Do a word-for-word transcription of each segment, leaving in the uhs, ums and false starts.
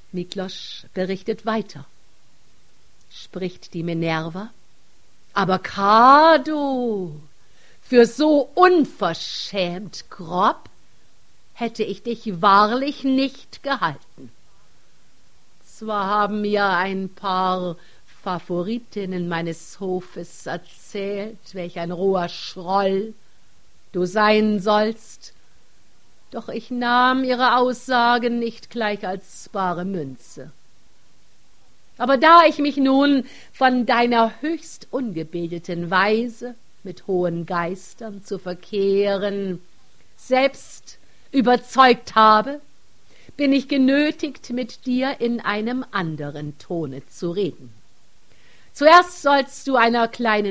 Miklos berichtet weiter. Spricht die Minerva: Aber Kado, für so unverschämt grob hätte ich dich wahrlich nicht gehalten. Zwar haben mir ein paar Favoritinnen meines Hofes erzählt, welch ein roher Schroll du sein sollst, doch ich nahm ihre Aussagen nicht gleich als bare Münze. Aber da ich mich nun von deiner höchst ungebildeten Weise, mit hohen Geistern zu verkehren, selbst überzeugt habe, bin ich genötigt, mit dir in einem anderen Tone zu reden. Zuerst sollst du einer kleinen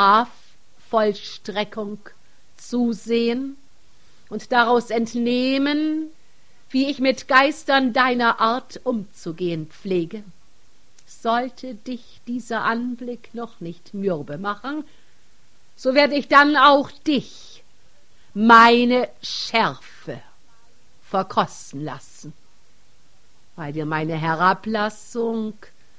Strafvollstreckung zusehen und daraus entnehmen, wie ich mit Geistern deiner Art umzugehen pflege. Sollte dich dieser Anblick noch nicht mürbe machen, so werde ich dann auch dich, meine Schärfe, verkosten lassen, weil dir meine Herablassung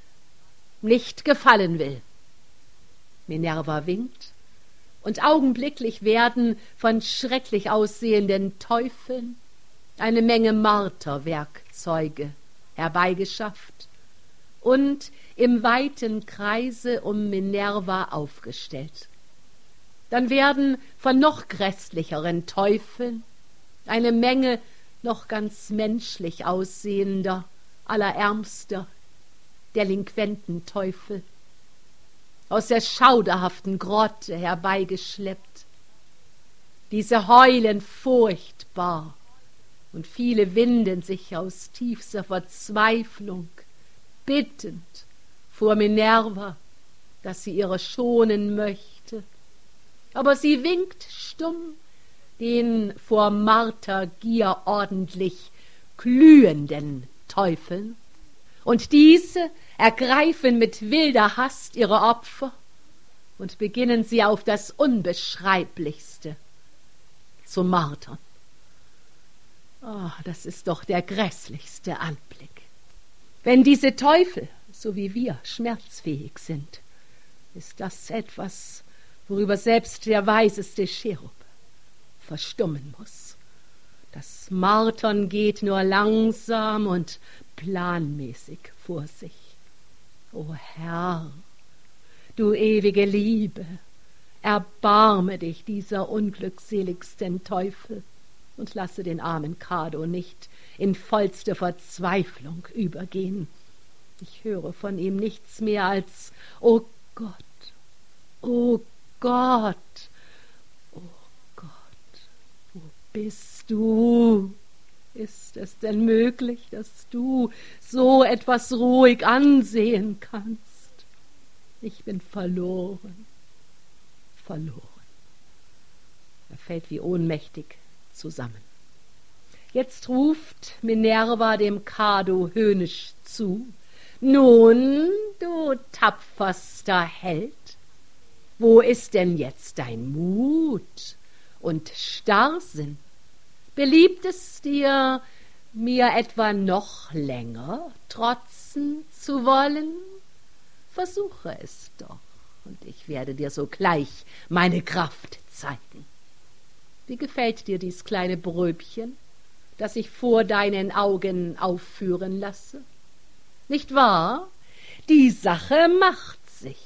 nicht gefallen will. Minerva winkt, und augenblicklich werden von schrecklich aussehenden Teufeln eine Menge Marterwerkzeuge herbeigeschafft und im weiten Kreise um Minerva aufgestellt. Dann werden von noch grässlicheren Teufeln eine Menge noch ganz menschlich aussehender, allerärmster Delinquententeufel aus der schauderhaften Grotte herbeigeschleppt. Diese heulen furchtbar, und viele winden sich aus tiefster Verzweiflung bittend vor Minerva, dass sie ihrer schonen möchte. Aber sie winkt stumm den vor Martergier ordentlich glühenden Teufeln, und diese ergreifen mit wilder Hast ihre Opfer und beginnen sie auf das Unbeschreiblichste zu martern. Oh, das ist doch der grässlichste Anblick. Wenn diese Teufel, so wie wir, schmerzfähig sind, ist das etwas, worüber selbst der weiseste Cherub verstummen muss. Das Martern geht nur langsam und planmäßig vor sich. O Herr, du ewige Liebe, erbarme dich dieser unglückseligsten Teufel und lasse den armen Kado nicht in vollste Verzweiflung übergehen. Ich höre von ihm nichts mehr als: O Gott, o Gott, o Gott, wo bist du? Ist es denn möglich, dass du so etwas ruhig ansehen kannst? Ich bin verloren, verloren. Er fällt wie ohnmächtig zusammen. Jetzt ruft Minerva dem Kado höhnisch zu: Nun, du tapferster Held, wo ist denn jetzt dein Mut und Starrsinn? Beliebt es dir, mir etwa noch länger trotzen zu wollen? Versuche es doch, und ich werde dir sogleich meine Kraft zeigen. Wie gefällt dir dies kleine Bröbchen, das ich vor deinen Augen aufführen lasse? Nicht wahr? Die Sache macht sich.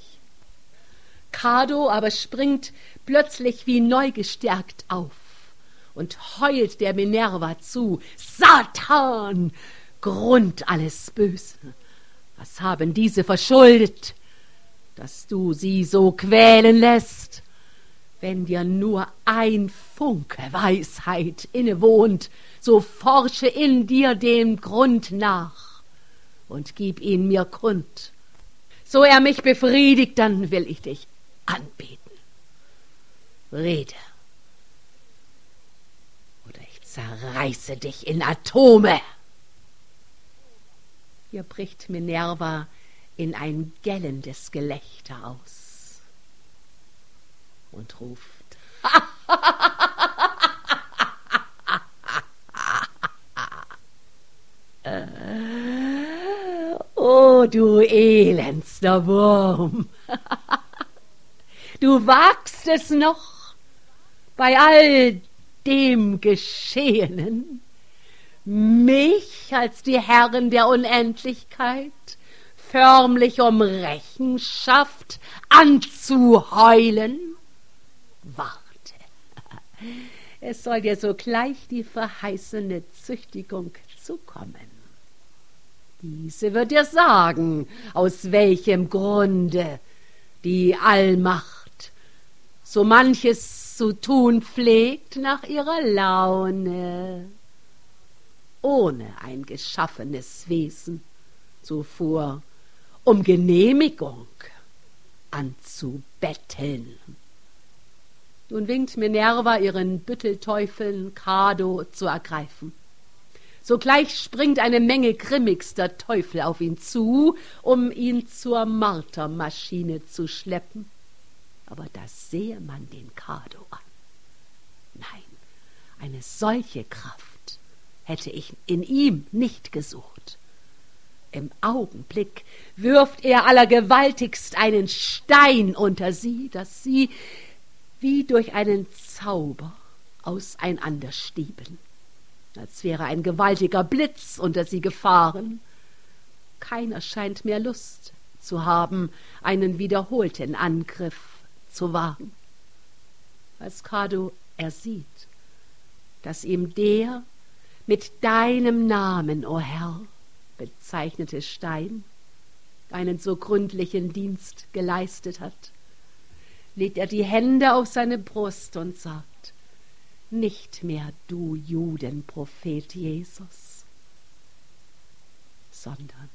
Kado aber springt plötzlich wie neu gestärkt auf und heult der Minerva zu: Satan, Grund alles Bösen! Was haben diese verschuldet, dass du sie so quälen lässt? Wenn dir nur ein Funke Weisheit innewohnt, so forsche in dir dem Grund nach und gib ihn mir kund. So er mich befriedigt, dann will ich dich anbeten. Rede, oder ich zerreiße dich in Atome. Hier bricht Minerva in ein gellendes Gelächter aus und ruft: Oh, du elendster Wurm, du wagst es noch, bei all dem Geschehenen, mich als die Herren der Unendlichkeit förmlich um Rechenschaft anzuheulen? Warte, es soll dir sogleich die verheißene Züchtigung zukommen. Diese wird dir sagen, aus welchem Grunde die Allmacht so manches zu tun pflegt nach ihrer Laune, ohne ein geschaffenes Wesen zuvor um Genehmigung anzubetteln. Nun winkt Minerva ihren Büttelteufeln, Kado zu ergreifen. Sogleich springt eine Menge grimmigster Teufel auf ihn zu, um ihn zur Martermaschine zu schleppen. Aber da sehe man den Kado an. Nein, eine solche Kraft hätte ich in ihm nicht gesucht. Im Augenblick wirft er allergewaltigst einen Stein unter sie, dass sie wie durch einen Zauber auseinanderstieben, als wäre ein gewaltiger Blitz unter sie gefahren. Keiner scheint mehr Lust zu haben, einen wiederholten Angriff zu wagen. Als Kado ersieht, dass ihm der mit deinem Namen, o Herr, bezeichnete Stein einen so gründlichen Dienst geleistet hat, legt er die Hände auf seine Brust und sagt: Nicht mehr du Judenprophet Jesus, sondern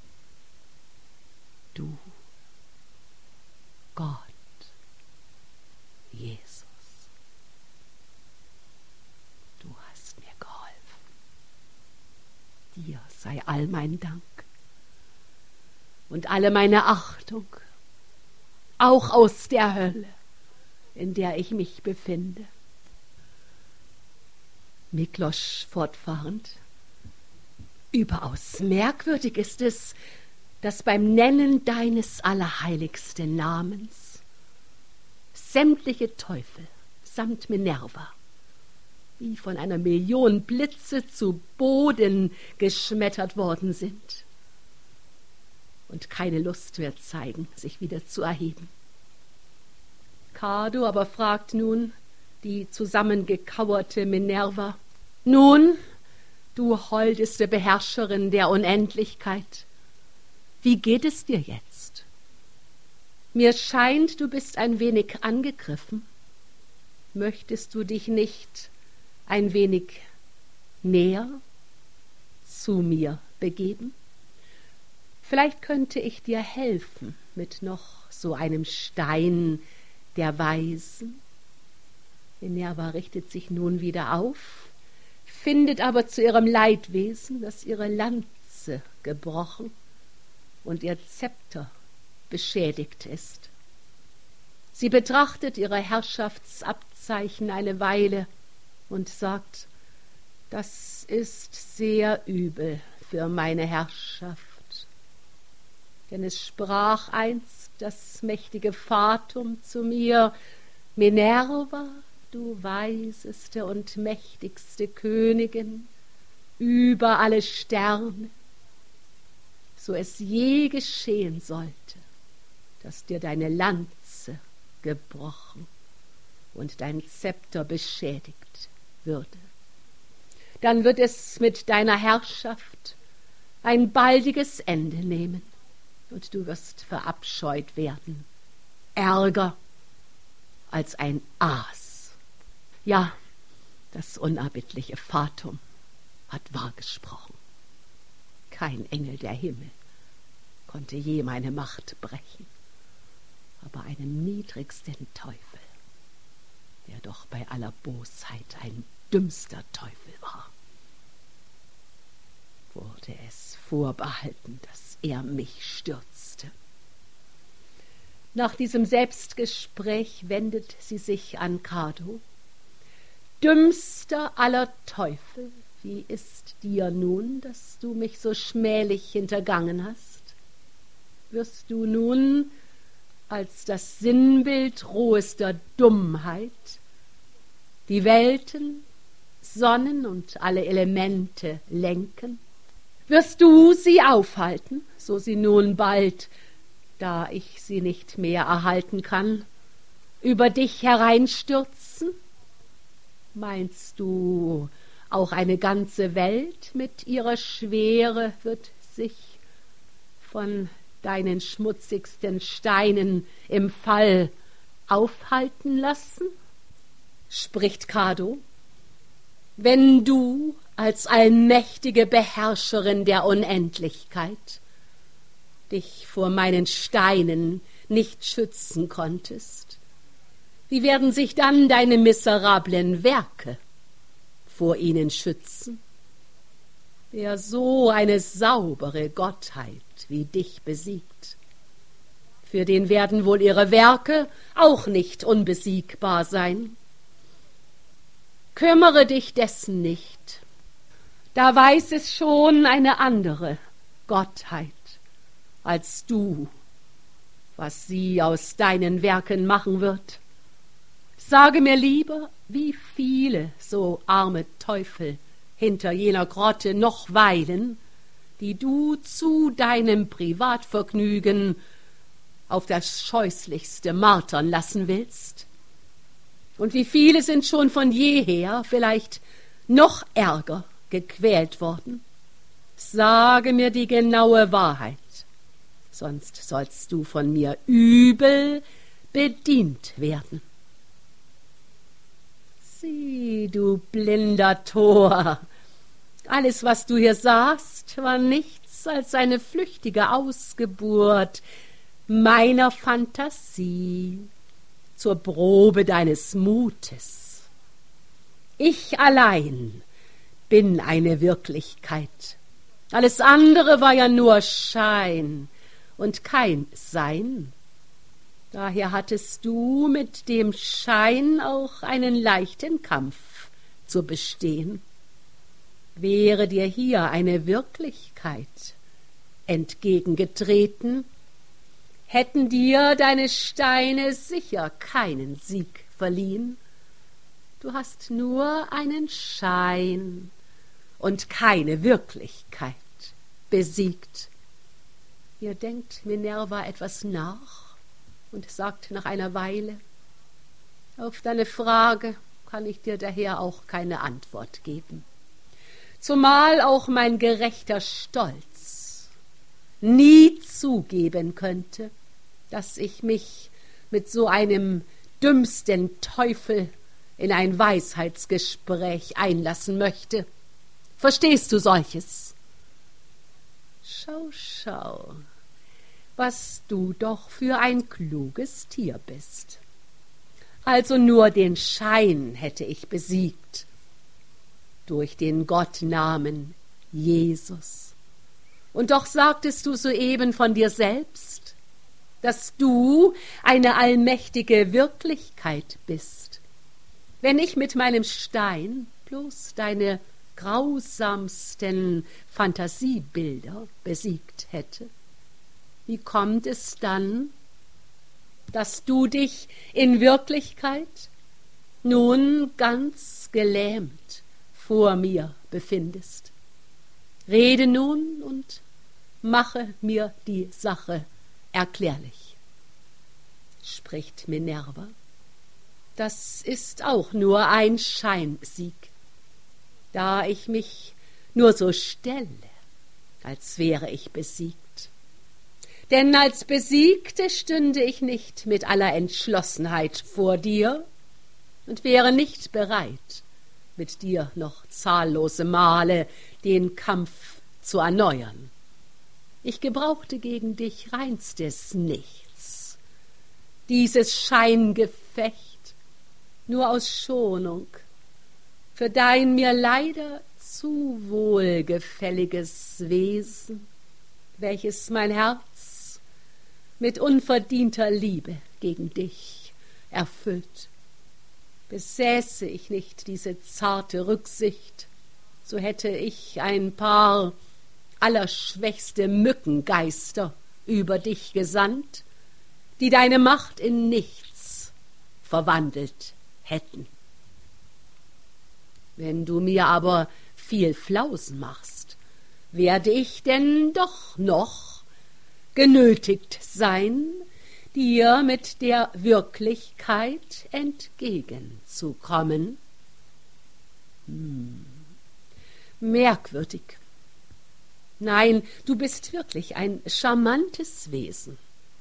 du Gott Jesus. Du hast mir geholfen. Dir sei all mein Dank und alle meine Achtung, auch aus der Hölle, in der ich mich befinde. Miklos fortfahrend: Überaus merkwürdig ist es, dass beim Nennen deines allerheiligsten Namens sämtliche Teufel samt Minerva wie von einer Million Blitze zu Boden geschmettert worden sind und keine Lust mehr zeigen, sich wieder zu erheben. Kado aber fragt nun die zusammengekauerte Minerva: Nun, du holdeste Beherrscherin der Unendlichkeit, wie geht es dir jetzt? Mir scheint, du bist ein wenig angegriffen. Möchtest du dich nicht ein wenig näher zu mir begeben? Vielleicht könnte ich dir helfen mit noch so einem Stein der Weisen. Minerva richtet sich nun wieder auf, findet aber zu ihrem Leidwesen, dass ihre Lanze gebrochen und ihr Zepter beschädigt ist. Sie betrachtet ihre Herrschaftsabzeichen eine Weile und sagt: Das ist sehr übel für meine Herrschaft. Denn es sprach einst das mächtige Fatum zu mir: Minerva, du weiseste und mächtigste Königin über alle Sterne, so es je geschehen sollte, dass dir deine Lanze gebrochen und dein Zepter beschädigt würde, dann wird es mit deiner Herrschaft ein baldiges Ende nehmen und du wirst verabscheut werden, ärger als ein Aas. Ja, das unerbittliche Fatum hat wahr gesprochen. Kein Engel der Himmel konnte je meine Macht brechen, aber einem niedrigsten Teufel, der doch bei aller Bosheit ein dümmster Teufel war, wurde es vorbehalten, dass er mich stürzte. Nach diesem Selbstgespräch wendet sie sich an Kado: Dümmster aller Teufel, wie ist dir nun, dass du mich so schmählich hintergangen hast? wirst du nun als das Sinnbild rohester Dummheit die Welten, Sonnen und alle Elemente lenken? Wirst du sie aufhalten, so sie nun bald, da ich sie nicht mehr erhalten kann, über dich hereinstürzen? Meinst du, auch eine ganze Welt mit ihrer Schwere wird sich von deinen schmutzigsten Steinen im Fall aufhalten lassen? Spricht Kado, wenn du als allmächtige Beherrscherin der Unendlichkeit dich vor meinen Steinen nicht schützen konntest, wie werden sich dann deine miserablen Werke vor ihnen schützen? Wer so eine saubere Gottheit wie dich besiegt, für den werden wohl ihre Werke auch nicht unbesiegbar sein. Kümmere dich dessen nicht, da weiß es schon eine andere Gottheit als du, was sie aus deinen Werken machen wird. Sage mir lieber, wie viele so arme Teufel hinter jener Grotte noch weilen, die du zu deinem Privatvergnügen auf das Scheußlichste martern lassen willst? Und wie viele sind schon von jeher vielleicht noch ärger gequält worden? Sage mir die genaue Wahrheit, sonst sollst du von mir übel bedient werden. Sieh, du blinder Tor, alles, was du hier sahst, war nichts als eine flüchtige Ausgeburt meiner Fantasie zur Probe deines Mutes. Ich allein bin eine Wirklichkeit. Alles andere war ja nur Schein und kein Sein. Daher hattest du mit dem Schein auch einen leichten Kampf zu bestehen. Wäre dir hier eine Wirklichkeit entgegengetreten, hätten dir deine Steine sicher keinen Sieg verliehen. Du hast nur einen Schein und keine Wirklichkeit besiegt. Hier denkt Minerva etwas nach und sagt nach einer Weile: Auf deine Frage kann ich dir daher auch keine Antwort geben, zumal auch mein gerechter Stolz nie zugeben könnte, dass ich mich mit so einem dümmsten Teufel in ein Weisheitsgespräch einlassen möchte. Verstehst du solches? Schau, schau, was du doch für ein kluges Tier bist. Also nur den Schein hätte ich besiegt, durch den Gottnamen Jesus. Und doch sagtest du soeben von dir selbst, dass du eine allmächtige Wirklichkeit bist. Wenn ich mit meinem Stein bloß deine grausamsten Fantasiebilder besiegt hätte, wie kommt es dann, dass du dich in Wirklichkeit nun ganz gelähmt vor mir befindest? Rede nun und mache mir die Sache erklärlich. Spricht Minerva: Das ist auch nur ein Scheinsieg, da ich mich nur so stelle, als wäre ich besiegt. Denn als Besiegte stünde ich nicht mit aller Entschlossenheit vor dir und wäre nicht bereit, mit dir noch zahllose Male den Kampf zu erneuern. Ich gebrauchte gegen dich reinstes Nichts, dieses Scheingefecht nur aus Schonung für dein mir leider zu wohlgefälliges Wesen, welches mein Herz mit unverdienter Liebe gegen dich erfüllt. Besäße ich nicht diese zarte Rücksicht, so hätte ich ein paar allerschwächste Mückengeister über dich gesandt, die deine Macht in nichts verwandelt hätten. Wenn du mir aber viel Flausen machst, werde ich denn doch noch genötigt sein, dir mit der Wirklichkeit entgegenzukommen. Hm. Merkwürdig. Nein, du bist wirklich ein charmantes Wesen.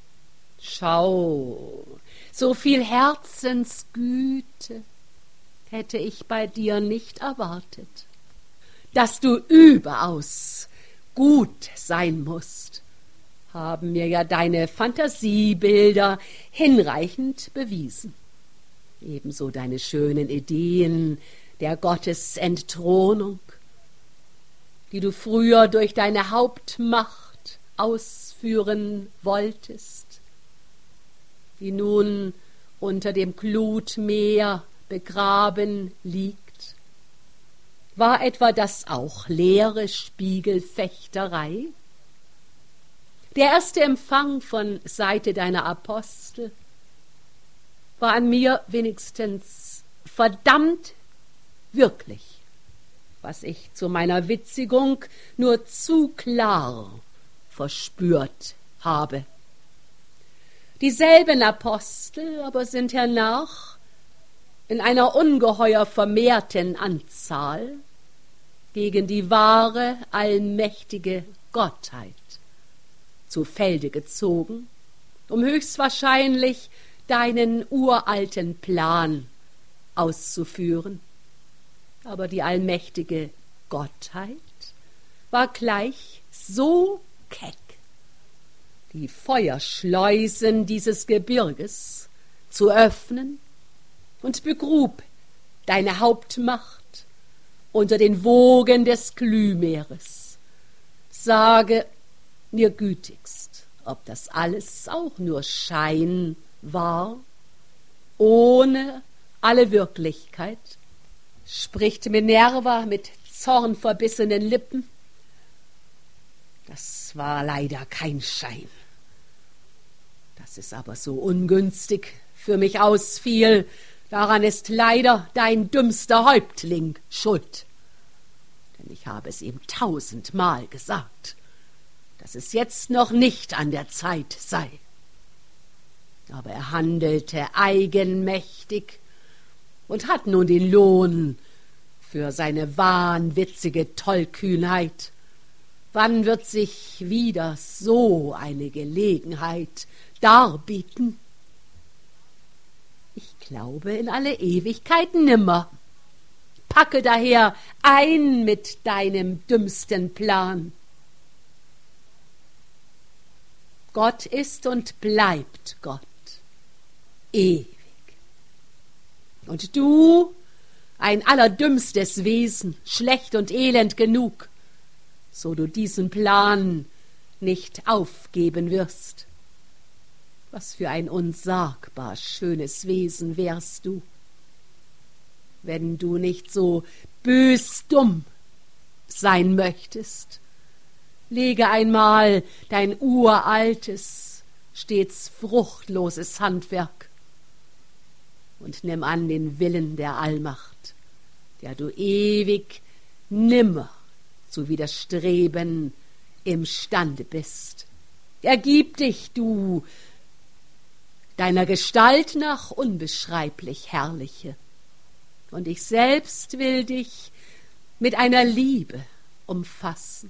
Schau, so viel Herzensgüte hätte ich bei dir nicht erwartet. Dass du überaus gut sein musst, haben mir ja deine Fantasiebilder hinreichend bewiesen. Ebenso deine schönen Ideen der Gottesentthronung, die du früher durch deine Hauptmacht ausführen wolltest, die nun unter dem Glutmeer begraben liegt. War etwa das auch leere Spiegelfechterei? Der erste Empfang von Seite deiner Apostel war an mir wenigstens verdammt wirklich, was ich zu meiner Witzigung nur zu klar verspürt habe. Dieselben Apostel aber sind hernach in einer ungeheuer vermehrten Anzahl gegen die wahre, allmächtige Gottheit zu Felde gezogen, um höchstwahrscheinlich deinen uralten Plan auszuführen. Aber die allmächtige Gottheit war gleich so keck, die Feuerschleusen dieses Gebirges zu öffnen, und begrub deine Hauptmacht unter den Wogen des Glühmeeres. Sage mir gütigst, ob das alles auch nur Schein war, ohne alle Wirklichkeit? Spricht Minerva mit zornverbissenen Lippen. Das war leider kein Schein. Dass es aber so ungünstig für mich ausfiel, daran ist leider dein dümmster Häuptling schuld. Denn ich habe es ihm tausendmal gesagt, dass es jetzt noch nicht an der Zeit sei. Aber er handelte eigenmächtig und hat nun den Lohn für seine wahnwitzige Tollkühnheit. Wann wird sich wieder so eine Gelegenheit darbieten? Ich glaube in alle Ewigkeit nimmer. Packe daher ein mit deinem dümmsten Plan. Gott ist und bleibt Gott, ewig. Und du, ein allerdümmstes Wesen, schlecht und elend genug, so du diesen Plan nicht aufgeben wirst. Was für ein unsagbar schönes Wesen wärst du, wenn du nicht so bösdumm sein möchtest. Lege einmal dein uraltes, stets fruchtloses Handwerk und nimm an den Willen der Allmacht, der du ewig nimmer zu widerstreben imstande bist. Ergib dich, du deiner Gestalt nach unbeschreiblich herrliche, und ich selbst will dich mit einer Liebe umfassen,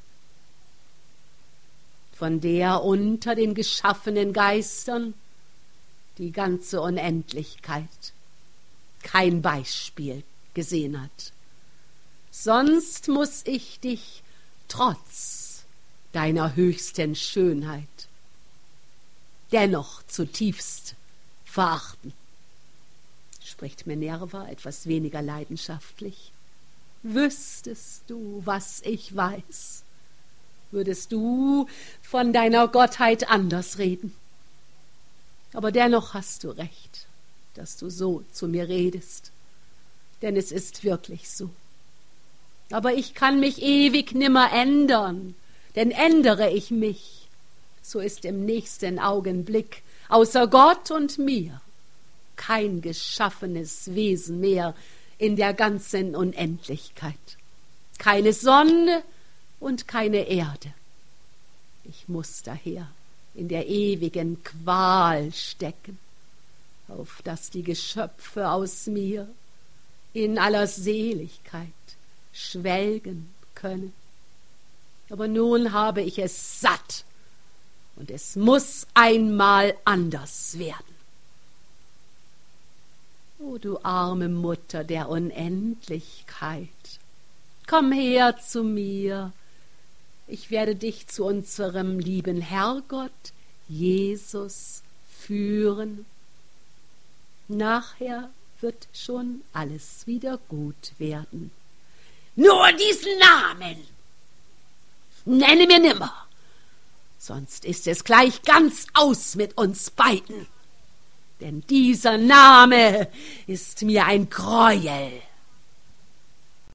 von der unter den geschaffenen Geistern die ganze Unendlichkeit kein Beispiel gesehen hat. Sonst muß ich dich trotz deiner höchsten Schönheit dennoch zutiefst verachten. Spricht Minerva etwas weniger leidenschaftlich. Wüsstest du, was ich weiß, würdest du von deiner Gottheit anders reden. Aber dennoch hast du recht, dass du so zu mir redest, denn es ist wirklich so. Aber ich kann mich ewig nimmer ändern, denn ändere ich mich, so ist im nächsten Augenblick außer Gott und mir kein geschaffenes Wesen mehr in der ganzen Unendlichkeit. Keine Sonne und keine Erde. Ich muß daher in der ewigen Qual stecken, auf dass die Geschöpfe aus mir in aller Seligkeit schwelgen können. Aber nun habe ich es satt, und es muß einmal anders werden. O du arme Mutter der Unendlichkeit, komm her zu mir, ich werde dich zu unserem lieben Herrgott Jesus führen. Nachher wird schon alles wieder gut werden. Nur diesen Namen nenne mir nimmer, sonst ist es gleich ganz aus mit uns beiden. Denn dieser Name ist mir ein Greuel.